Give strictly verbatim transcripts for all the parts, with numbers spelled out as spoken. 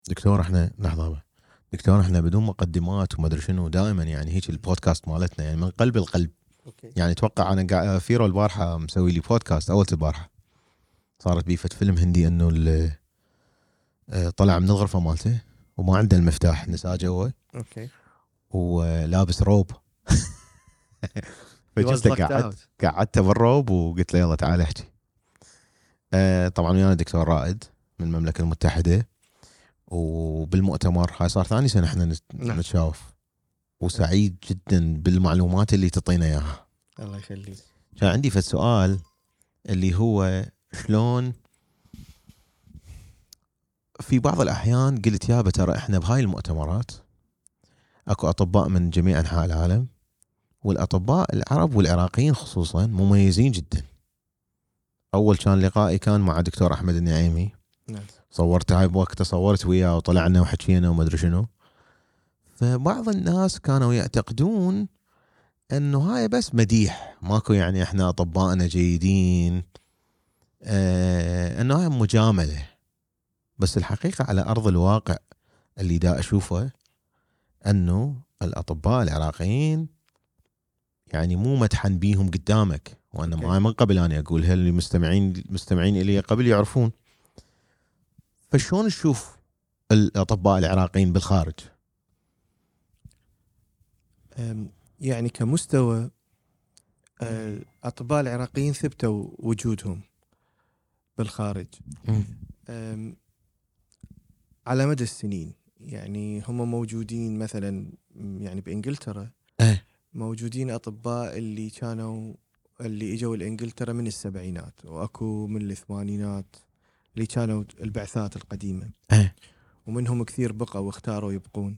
دكتور احنا لحظه دكتور احنا بدون مقدمات وما ادري شنو دائما يعني هيك البودكاست مالتنا يعني من قلب القلب. أوكي. يعني اتوقع انا قاعد فيرو البارحه مسوي لي بودكاست اول البارحه صارت بي فت فيلم هندي انه طلع من الغرفه مالته وما عنده المفتاح نساجه هو اوكي ولابس روب. فجست قعدت قعدته بالروب وقلت له يلا تعال احكي. آه طبعا ويانا دكتور رائد من المملكه المتحده وبالمؤتمر هاي صار ثاني سنه احنا نتشاوف وسعيد جدا بالمعلومات اللي تعطينا اياها. الله يخليك. كان عندي في السؤال اللي هو شلون في بعض الاحيان قلت يابا ترى احنا بهاي المؤتمرات اكو اطباء من جميع انحاء العالم والاطباء العرب والعراقيين خصوصا مميزين جدا. اول كان لقائي كان مع دكتور احمد النعيمي. نعم. صورت هاي بوقته صورت وياه وطلعنا وحكينا وما ادري شنو. فبعض الناس كانوا يعتقدون انه هاي بس مديح ماكو يعني احنا اطبائنا جيدين اه انه هاي مجامله. بس الحقيقه على ارض الواقع اللي دا اشوفه انه الاطباء العراقيين يعني مو مدحن بيهم قدامك وانا ما من قبل اني اقولها اللي مستمعين مستمعين الي قبل يعرفون. فشون نشوف الاطباء العراقيين بالخارج؟ يعني كمستوى الأطباء العراقيين ثبتوا وجودهم بالخارج على مدى السنين. يعني هم موجودين مثلا يعني بإنجلترا أه. موجودين أطباء اللي كانوا اللي إجوا لإنجلترا من السبعينات وأكو من الثمانينات اللي كانوا البعثات القديمة أه. ومنهم كثير بقوا واختاروا يبقون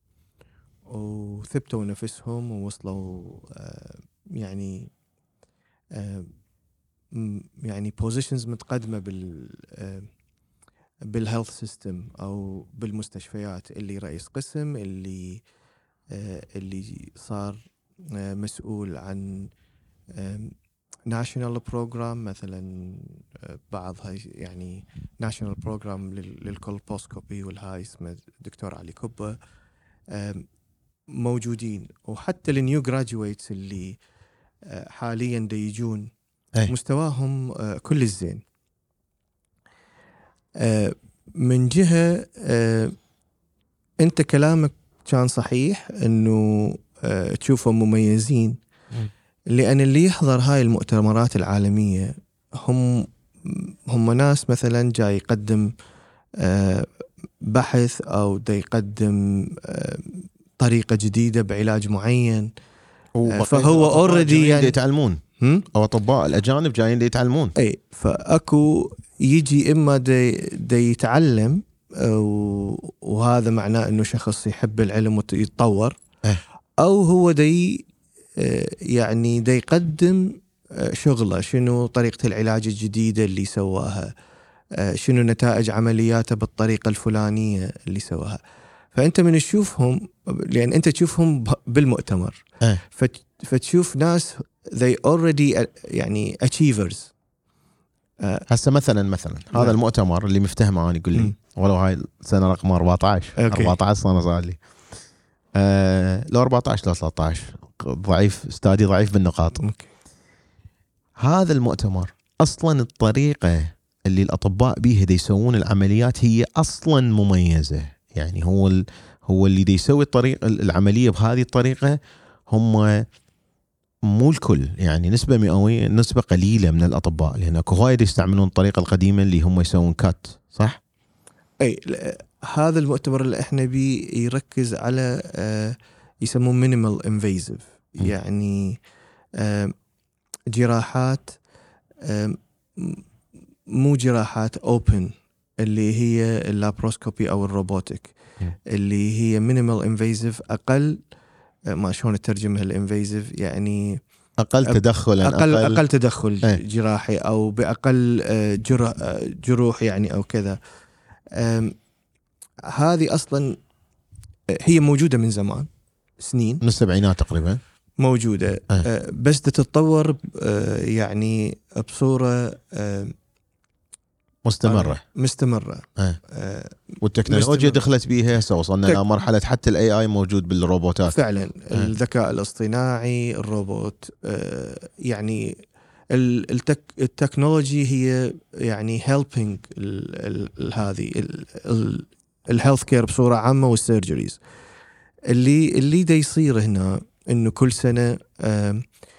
وثبتوا نفسهم ووصلوا آه يعني آه يعني بوزيشنز متقدمة بال آه بالهيلث سيستم أو بالمستشفيات، اللي رئيس قسم، اللي آه اللي صار آه مسؤول عن ناشونال بروجرام مثلا. بعض هاي يعني ناشونال بروجرام للكولبوسكوبي والهاي اسمه دكتور علي كوبا موجودين. وحتى النيو جراجويتس اللي حاليا دي يجون أي. مستواهم كل الزين. من جهة انت كلامك كان صحيح انه تشوفهم مميزين، لأن اللي يحضر هاي المؤتمرات العالمية هم هم ناس مثلا جاي يقدم بحث أو دا يقدم طريقة جديدة بعلاج معين، فهو أوريدي يعني يتعلمون أو أطباء الأجانب جايين دي يتعلمون. أي فأكو يجي إما دا, دا يتعلم وهذا معناه إنه شخص يحب العلم ويتطور، أو هو دا يعني دا يقدم شغله، شنو طريقة العلاج الجديدة اللي سواها، شنو نتائج عملياته بالطريقة الفلانية اللي سواها. فأنت من تشوفهم، لأن أنت تشوفهم بالمؤتمر أه. فتشوف ناس they already يعني achievers. هسه مثلا مثلا نعم. هذا المؤتمر اللي مفتهمه أنا يقول لي م. ولو هاي السنة رقم أربعة عشر أوكي. أربعة عشر سنة صار لي أه لو أربعة عشر لو ثلاثة عشر ضعيف استادي ضعيف بالنقاط. أوكي. هذا المؤتمر أصلا الطريقة اللي الأطباء بيها دي يسوون العمليات هي أصلا مميزة. يعني هو ال... هو اللي دي يسوي الطريقة العملية بهذه الطريقة هم مو الكل، يعني نسبة مئوية، نسبة قليلة من الأطباء، لأن أكو هوايد يستعملون الطريقة القديمة اللي هم يسوون كات. صح؟ أي هذا المؤتمر اللي احنا بيه يركز على آه يسمون مينيمال انفيزيف، يعني آه جراحات آه مو جراحات اوبن اللي هي اللابروسكوبي او الروبوتك، اللي هي مينيمال انفيزيف، اقل ما شلون اترجمها الانفيزيف، يعني اقل تدخلا، اقل اقل, أقل تدخل ايه؟ جراحي او باقل جرح جروح يعني او كذا. هذه اصلا هي موجوده من زمان، سنين من السبعينات تقريبا موجوده ايه؟ بس تتطور يعني بصوره مستمرة مستمرة أه. أه. والتكنولوجيا مستمر. دخلت بيها هسه وصلنا تك... لمرحلة حتى الاي اي موجود بالروبوتات فعلا. أه. الذكاء الاصطناعي الروبوت أه يعني التك... التكنولوجي هي يعني helping ال... ال... هذه الهيلث كير بصورة عامة والسيرجريز اللي اللي دا يصير هنا انه كل سنة أه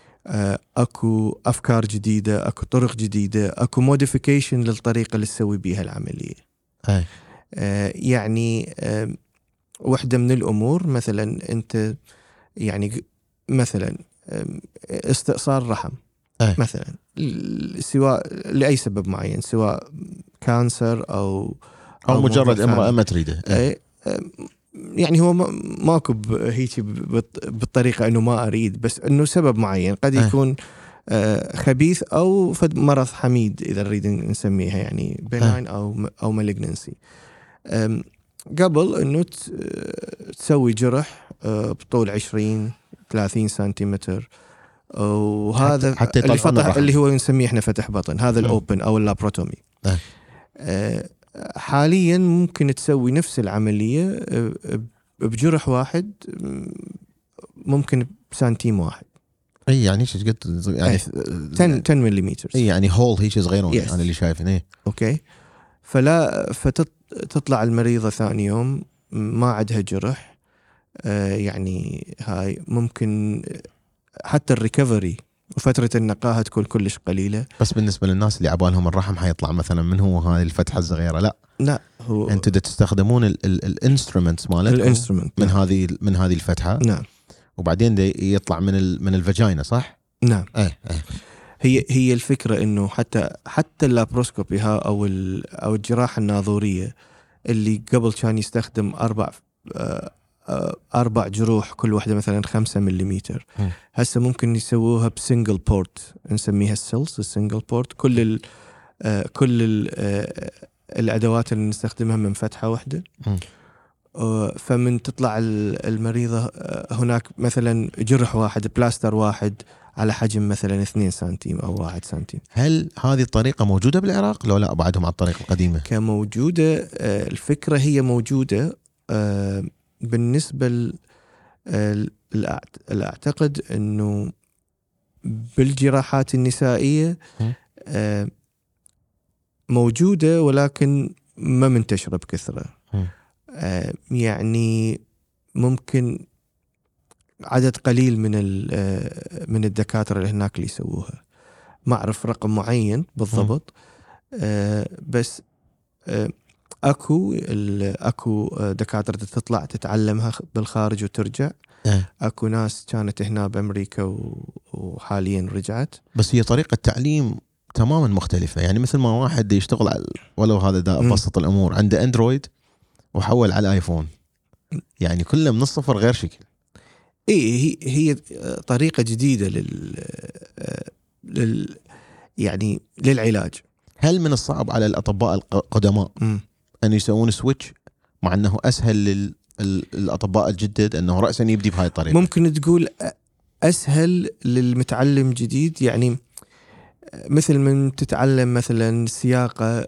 اكو افكار جديده، اكو طرق جديده، اكو موديفيكيشن للطريقه اللي تسوي بيها العمليه. أي. آه يعني آه واحده من الامور مثلا انت يعني مثلا استئصال رحم أي. مثلا سواء لاي سبب معين، سواء كانسر او او, أو مجرد امراه ما تريده. أي. آه يعني هو ماكو هيك بالطريقه انه ما اريد، بس انه سبب معين قد يكون آه خبيث او فد مرض حميد اذا نريد نسميها يعني بناين او او مالجنسي. قبل انه تسوي جرح آه بطول عشرين ثلاثين سنتيمتر، وهذا حتى, حتى اللي فتح اللي هو نسميه احنا فتح بطن، هذا الاوبن او اللابروتومي. أه. آه حاليا ممكن تسوي نفس العملية بجرح واحد ممكن بسنتيم واحد. اي يعني ايش قلت يعني عشرة مليمتر. اي يعني هول هيك صغيرون. yes. انا اللي شايفه. ايه اوكي. فلا فتطلع المريضة ثاني يوم ما عندها جرح. آه يعني هاي ممكن حتى الريكفري وفترة النقاهة تكون كلش قليلة. بس بالنسبة للناس اللي عبالهم الرحم حيطلع مثلا من هو هاي الفتحة الصغيرة، لا لا هو انتوا دا تستخدمون الانسترومنتس مالتكم من هذه من هذه الفتحة. نعم. وبعدين دا يطلع من من الفاجينا صح؟ نعم. ايه ايه. هي هي الفكرة انه حتى حتى اللابروسكوبي ها او او الجراحة الناظورية اللي قبل كان يستخدم اربع أربع جروح كل واحدة مثلا خمسة مليمتر، هسه ممكن يسووها بسنجل بورت نسميها السيلز السنجل بورت. كل ال آه كل ال آه الأدوات اللي نستخدمها من فتحة واحدة. آه فمن تطلع المريضة آه هناك مثلا جرح واحد بلاستر واحد على حجم مثلا اثنين سنتيم أو واحد سنتيم. هل هذه الطريقة موجودة بالعراق لو لا بعدهم على الطريقة القديمة؟ كموجودة. آه الفكرة هي موجودة. آه بالنسبة لأعتقد أنه بالجراحات النسائية موجودة ولكن ما منتشرة بكثرة. يعني ممكن عدد قليل من من الدكاترة اللي هناك اللي يسووها، ما أعرف رقم معين بالضبط. بس اكو اكو دكاتره تطلع تتعلمها بالخارج وترجع. أه. اكو ناس كانت هنا بامريكا وحاليا رجعت. بس هي طريقه تعليم تماما مختلفه، يعني مثل ما واحد يشتغل على ولو هذا دا ابسط الامور عنده اندرويد وحول على الايفون، يعني كله من الصفر غير شكل. اي هي هي طريقه جديده لل لل يعني للعلاج. هل من الصعب على الاطباء القدماء م. أن يسوون سويتش مع أنه أسهل للأطباء الجدد أنه رأسا يبدي بهاي الطريقة؟ ممكن تقول أسهل للمتعلم جديد، يعني مثل من تتعلم مثلا سياقة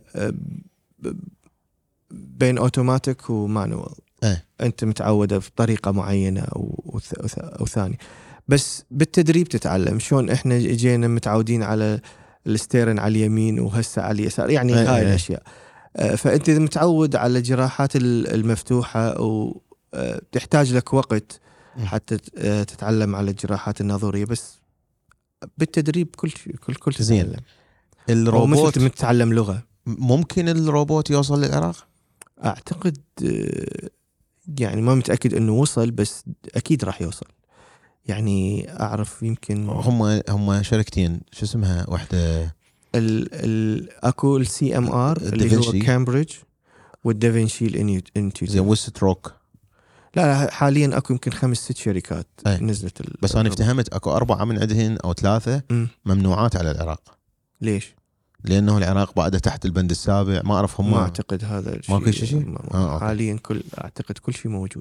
بين أوتوماتيك ومانوال. أه. أنت متعودة بطريقة معينة أو, أو ثانية، بس بالتدريب تتعلم. شون إحنا جينا متعودين على الستيرن على اليمين وهسه على اليسار، يعني أه هاي أه. الأشياء. فأنت إذا متعود على الجراحات المفتوحة وتحتاج لك وقت حتى تتعلم على الجراحات الناظورية، بس بالتدريب كل شيء كل كل شيء زين. الروبوت مثل تتعلم لغة. ممكن الروبوت يوصل للعراق؟ أعتقد يعني ما متأكد إنه وصل، بس أكيد راح يوصل. يعني أعرف يمكن هم هم شركتين شو اسمها واحدة ال ال اكو السي ام ار اللي هو كامبريدج والدافنشي الانستيتيوت. زين والستروك. لا حاليا اكو يمكن خمس ست شركات أي. نزلت. بس انا افتهمت اكو اربعه من عندهن او ثلاثه م. ممنوعات على العراق. ليش؟ لانه العراق بعده تحت البند السابع، ما اعرف هم. ما اعتقد هذا الشيء. ماكو شيء. آه حاليا كل اعتقد كل شيء موجود.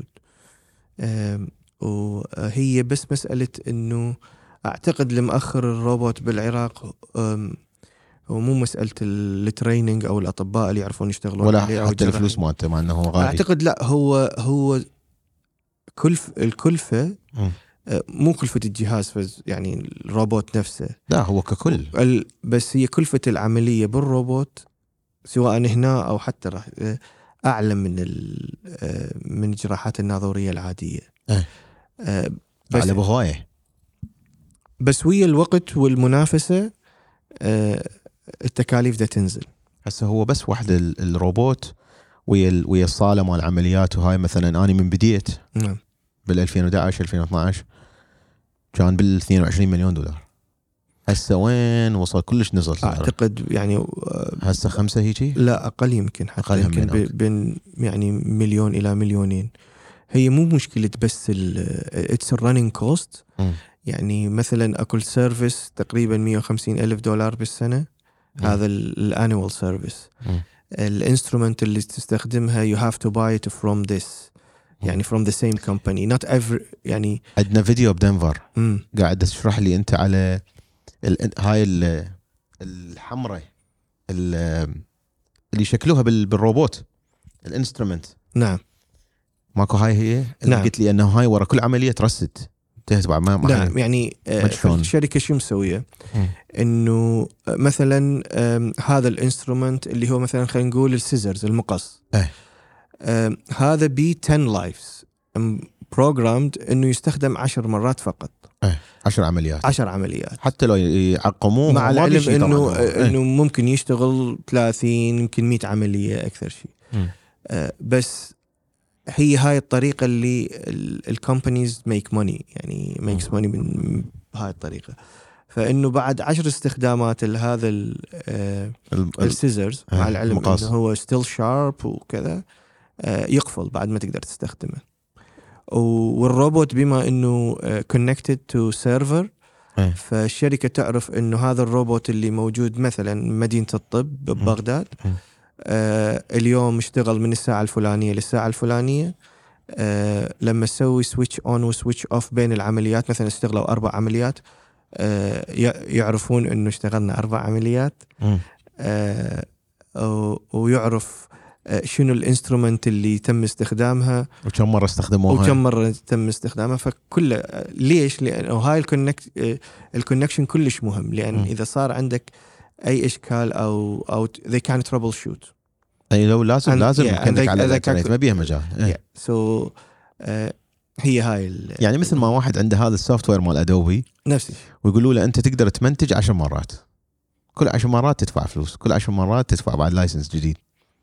وهي بس مساله انه اعتقد لمؤخر الروبوت بالعراق هو مو مساله التريننج او الاطباء اللي يعرفون يشتغلون ولا عليه أو حتى الجراحين. الفلوس مالته مع انه غالي. اعتقد لا، هو هو كلف الكلفه م. مو كلفه الجهاز فز يعني الروبوت نفسه، لا هو ككل ال- بس هي كلفه العمليه بالروبوت سواء هنا او حتى راح اعلى من ال- من الجراحات الناظوريه العاديه. أه. بس على بهوايه. بس ويا الوقت والمنافسه التكاليف ده تنزل. هسه هو بس واحد ال- الروبوت ويا ويا الصاله مال العمليات، وهاي مثلا انا من بديت نعم بال ألفين وإحدى عشر ألفين واثني عشر كان بال اثنين وعشرين مليون دولار. هسه وين وصل؟ كلش نزل سعره. اعتقد يعني هسه خمسة هيجي؟ لا اقل، يمكن حتى أقل يمكن همين. بين يعني مليون الى مليونين. هي مو مشكله بس اتس الرننج كوست. يعني مثلا اكل سيرفيس تقريبا مية وخمسين الف دولار بالسنه. م. هذا الانوال سيرفيس. الانسترومنت اللي تستخدمها you have to buy it from this م. يعني from the same company not every يعني. عندنا فيديو بدنفر م. قاعد تشرح لي انت على ال هاي ال الحمراء اللي شكلوها بالروبوت الانسترومنت. نعم ماكو هاي هي اللي نعم. قلت لي انه هاي ورا كل عمليه ترصد تتبع ما نعم يعني الشركه شو مسويه انه مثلا هذا الانسترومنت اللي هو مثلا خلينا نقول السيزرز المقص اه. هذا بي عشرة لايفز بروجرامد انه يستخدم عشر مرات فقط. اه. عشر عمليات عشر عمليات حتى لو يعقموه مع العلم انه اه. انه ممكن يشتغل ثلاثين يمكن مية عمليه اكثر شيء. آه بس هي هاي الطريقه اللي الكومبانيز ميك ماني يعني ميكس ماني من هاي الطريقه. فانه بعد عشر استخدامات لهذا السيزرز مع العلم المقاص. انه هو ستيل شارب وكذا يقفل بعد ما تقدر تستخدمه. والروبوت بما انه كونكتد تو سيرفر فالشركه تعرف انه هذا الروبوت اللي موجود مثلا مدينه الطب ببغداد آه اليوم اشتغل من الساعه الفلانيه للساعه الفلانيه. آه لما تسوي سويتش اون وسويتش اوف بين العمليات مثلا اشتغلوا اربع عمليات آه يعرفون انه اشتغلنا اربع عمليات. آه ويعرف آه شنو الانسترومنت اللي تم استخدامها وكم مره استخدموها وكم مره تم استخدامها. فكله ليش؟ لانه هاي الكونكت آه الكونكشن كلش مهم. لان م. اذا صار عندك اي اشكال او او they can troubleshoot. اي لو لازم and لازم yeah, كانك على الانترنت ما بيها مجال. yeah. so uh, هي هاي يعني مثل ما واحد عنده هذا السوفت وير مال ادوبي نفسي ويقولوا له انت تقدر تمنتج عشر مرات، كل عشر مرات تدفع فلوس، كل عشر مرات تدفع بعد لايسنس جديد.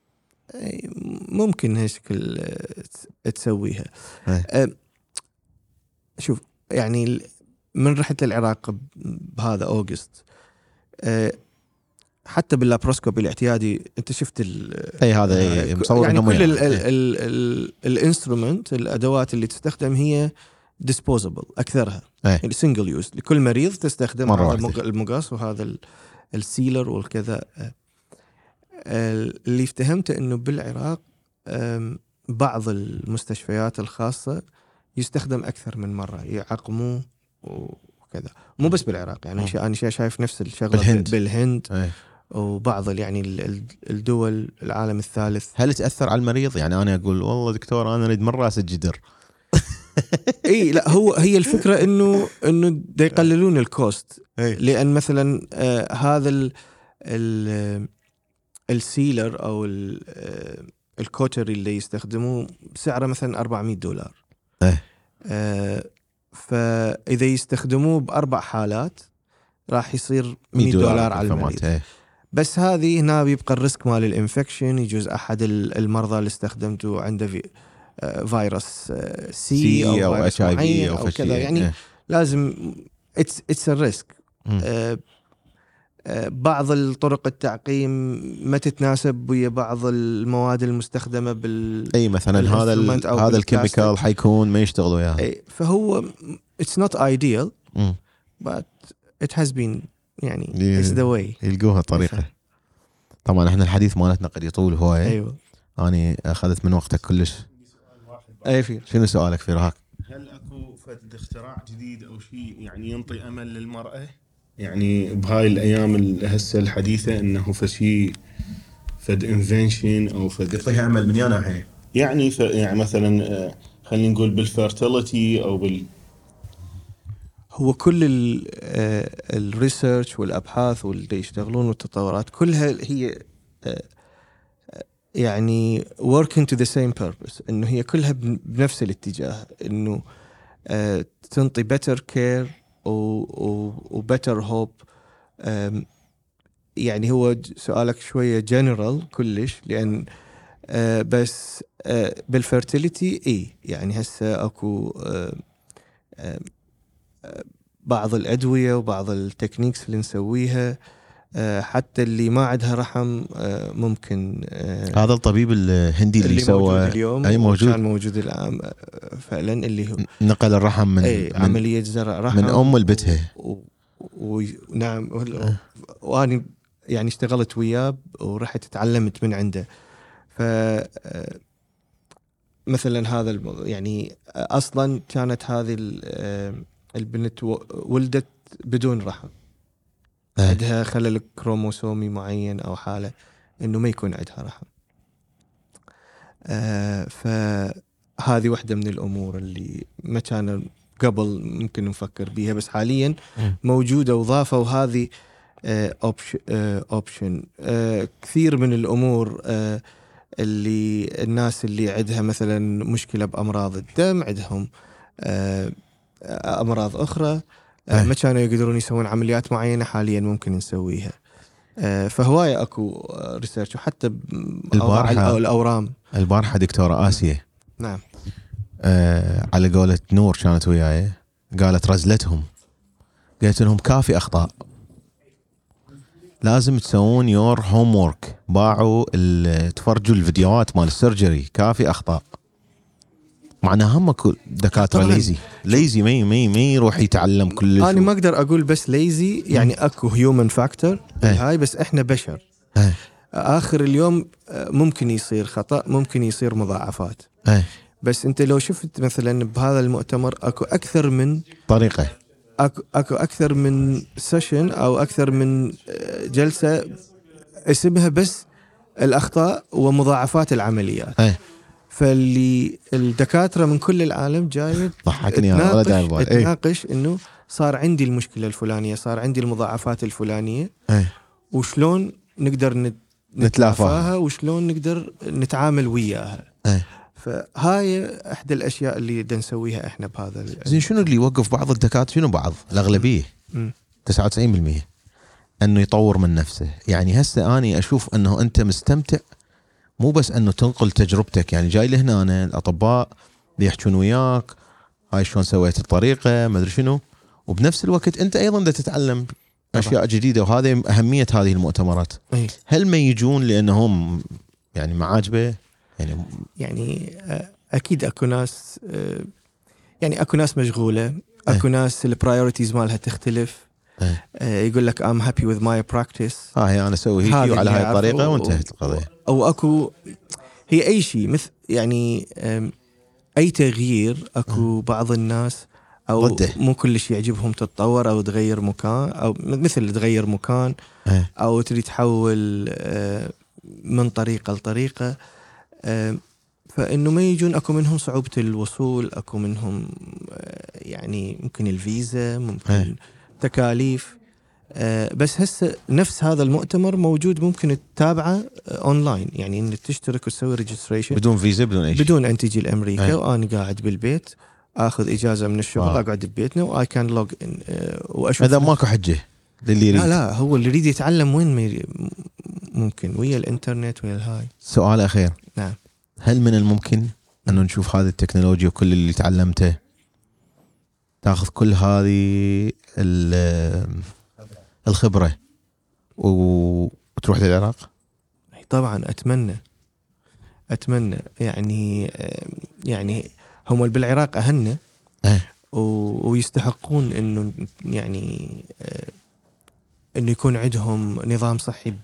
ممكن هالشكل تسويها. uh, شوف يعني من رحت للعراق بهذا اوغست uh, حتى باللابروسكوب الاعتيادي انت شفت اي هذا اي مصور يعني كل الانسترومنت الادوات اللي تستخدم هي ديسبوزبل اكثرها يعني سنجل يوز لكل مريض تستخدم هذا المقص وهذا السيلر والكذا. اللي افتهمته انه بالعراق بعض المستشفيات الخاصه يستخدم اكثر من مره يعقموه وكذا. مو بس بالعراق يعني انا شايف نفس الشغله بالهند, بالهند. أي. وبعض يعني الدول العالم الثالث. هل تأثر على المريض؟ يعني أنا أقول والله دكتور أنا أريد من رأس الجدر. إيه لا هو هي الفكرة إنه إنه دا يقللون الكوست. لأن مثلا آه هذا ال ال السيلر أو الكوتري اللي يستخدموه سعره مثلا أربعمية دولار. آه فإذا يستخدموه بأربع حالات راح يصير مية دولار على المريض. بس هذه هنا بيبقى الريسك مال الانفكشن. يجوز احد المرضى اللي استخدمته عنده في فيروس سي او, أو فيروس معين او, أو كذا يعني اه. لازم اتس اتس الريسك. بعض الطرق التعقيم ما تتناسب ويا بعض المواد المستخدمه بال اي مثلا هذا هذا الكيميكال حيكون ما يشتغل وياه. فهو اتس نوت ايديال but it has been يعني it's the way يلقوها طريقة. طبعا احنا الحديث مالتنا قد يطول هواية. ايوه اني اخذت من وقتك كلش. اي في شنو سؤالك في رهاك؟ هل اكو فد اختراع جديد او شيء يعني ينطي امل للمرأة يعني بهاي الايام هسه الحديثه انه فشي فد انفنشن او فد يعطيها امل من يانا الحين. يعني ف يعني مثلا خلينا نقول بالفيرتيليتي او بال هو كل الريسيرش والابحاث واللي يشتغلون والتطورات كلها هي يعني working to the same purpose، انه هي كلها بنفس الاتجاه، انه تنطي better care و better hope. يعني هو سؤالك شويه جنرال كلش، لان بس بالفيرتيليتي اي يعني هسه اكو بعض الأدوية وبعض التكنيكس اللي نسويها حتى اللي ما عندها رحم ممكن. هذا الطبيب الهندي اللي, اللي سوى اليوم أي موجود كان موجود الآن فعلا، اللي هو نقل الرحم من, من عملية زرع رحم من أم لبتها. ونعم وأنا يعني اشتغلت وياه ورحت تعلمت من عنده. ف مثلا هذا يعني أصلا كانت هذه البنت ولدت بدون رحم، أه. عندها خلل كروموسومي معين أو حالة إنه ما يكون عندها رحم. آه فهذه واحدة من الأمور اللي ما كان قبل ممكن نفكر بيها، بس حاليا موجودة وضافوا هذه أوبشن. آه أوبشن آه كثير من الأمور آه اللي الناس اللي عندها مثلا مشكلة بأمراض الدم، عندهم آه أمراض أخرى آه ما كانوا يقدرون يسوون عمليات معينة، حاليا ممكن نسويها. آه فهواية أكو ريسيرش، وحتى البارحة الأورام. البارحة دكتورة آسيا نعم آه على قولة نور كانت وياي، قالت رزلتهم، قالت لهم كافي أخطاء، لازم تسوون يور هوم وورك، باعوا تفرجوا الفيديوهات مال السيرجري، كافي أخطاء. معناها هم دكاترة ليزي ليزي ما ما ما يروح يتعلم كل شيء. أنا ما أقدر أقول بس ليزي، يعني أكو هيومن فاكتور هاي، بس إحنا بشر. أه. آخر اليوم ممكن يصير خطأ، ممكن يصير مضاعفات. أه. بس أنت لو شفت مثلا بهذا المؤتمر أكو أكثر من طريقة، أكو, أكو أكثر من سيشن أو أكثر من جلسة اسمها بس الأخطاء ومضاعفات العمليات. أه. فاللي الدكاترة من كل العالم جاي تناقش, تناقش إنه صار عندي المشكلة الفلانية، صار عندي المضاعفات الفلانية، أه. وشلون نقدر نتلافاها وشلون نقدر نتعامل وياها. أه. فهاي احدى الاشياء اللي بدنا نسويها احنا بهذا. زين شنو اللي يوقف بعض الدكاتره؟ شنو بعض الاغلبيه تسعة وتسعين بالمئة انه يطور من نفسه. يعني هسه اني اشوف انه انت مستمتع، مو بس انه تنقل تجربتك، يعني جاي لهنا أنا الاطباء بيحكون وياك هاي شلون سويت الطريقه ما ادري شنو، وبنفس الوقت انت ايضا بدك تتعلم اشياء جديده، وهذه اهميه هذه المؤتمرات. أي. هل ما يجون لانهم يعني ما عاجبه؟ يعني يعني اكيد اكو ناس، يعني اكو ناس مشغوله، اكو ناس البرايورتيز مالها تختلف. أه. يقول لك I'm happy with my practice، اه هي انا اسوي هيك وعلى هاي الطريقه وانتهت القضيه. او اكو هي اي شيء مثل يعني اي تغيير، اكو بعض الناس او ضده. مو كل شيء يعجبهم تتطور او تغير مكان، او مثل تغير مكان أه. او تريد تحول من طريقه لطريقه. فإنه ما يجون، أكو منهم صعوبة الوصول، أكو منهم يعني ممكن الفيزا، ممكن هي. تكاليف. بس هسه نفس هذا المؤتمر موجود، ممكن تتابعه أونلاين، يعني إنك تشترك وتسوي ريجستريشن بدون فيزا بدون أي شيء، بدون أن تجي لأمريكا. وأنا قاعد بالبيت أخذ إجازة من الشغل، واو. أقعد ببيتنا وآي كان لوج إن وأشوف. هذا ماكو حجة للي يريد. لا لا هو اللي يريد يتعلم وين ممكن، ويا الإنترنت ويا الهاي. سؤال أخير. نعم. هل من الممكن أنه نشوف هذه التكنولوجيا وكل اللي تعلمته تأخذ كل هذه الخبرة وتروح للعراق؟ طبعا أتمنى أتمنى يعني يعني هم بالعراق أهلنا أه. ويستحقون إنه يعني إنه يكون عندهم نظام صحي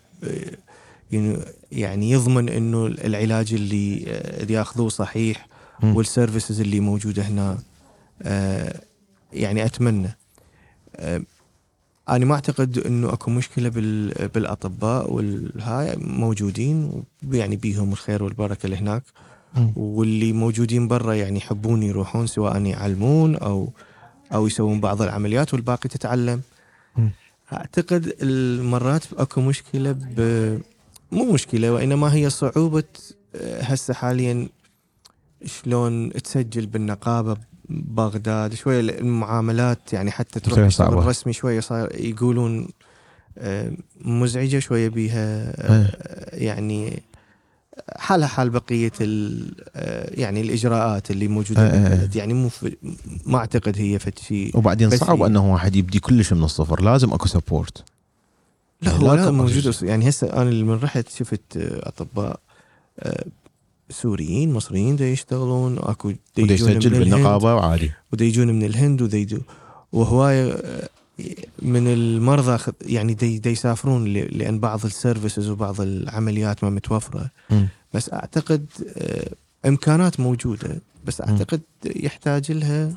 يعني يضمن إنه العلاج اللي اللي يأخذوه صحيح، والسيرفيسز اللي موجودة هنا. يعني أتمنى انا ما اعتقد انه اكو مشكله بال بالاطباء والهاي موجودين، يعني بيهم الخير والبركه اللي هناك، واللي موجودين برا يعني يحبون يروحون سواء يعلمون او او يسوون بعض العمليات والباقي تتعلم. اعتقد المرات اكو مشكله ب مو مشكله وانما هي صعوبه هسه حاليا شلون تسجل بالنقابه ببغداد. شويه المعاملات يعني حتى تروح الشغل رسمي شويه صار يقولون مزعجه شويه بيها، يعني حالها حال بقيه يعني الاجراءات اللي موجوده بالبلد، يعني مو ما اعتقد هي فد شيء. وبعدين صعب انه واحد يبدي كلش من الصفر، لازم اكو سبورت. لا هو لا موجود يعني. هسه انا من رحت شفت اطباء سوريين مصريين دا يشتغلون، اكو دا يسجل بالنقابه وعادي، ودا يجون من الهند ودا يجون، وهوايه من المرضى يعني دا, دا يسافرون لان بعض السيرفيسز وبعض العمليات ما متوفره. م. بس اعتقد امكانات موجوده، بس اعتقد م. يحتاج لها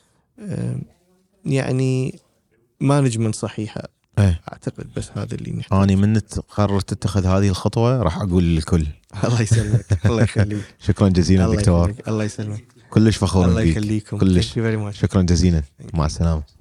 يعني مانجمنت صحيحه. ايه. اعتقد بس هذا اللي نحتاج. اني من قررت اتخذ هذه الخطوه راح اقول للكل. الله يسلمك. الله يخليك. شكرا جزيلا دكتور. الله يسلمك. كلش فخور الله يخليكم. كلش. شكرا جزيلا. مع السلامه.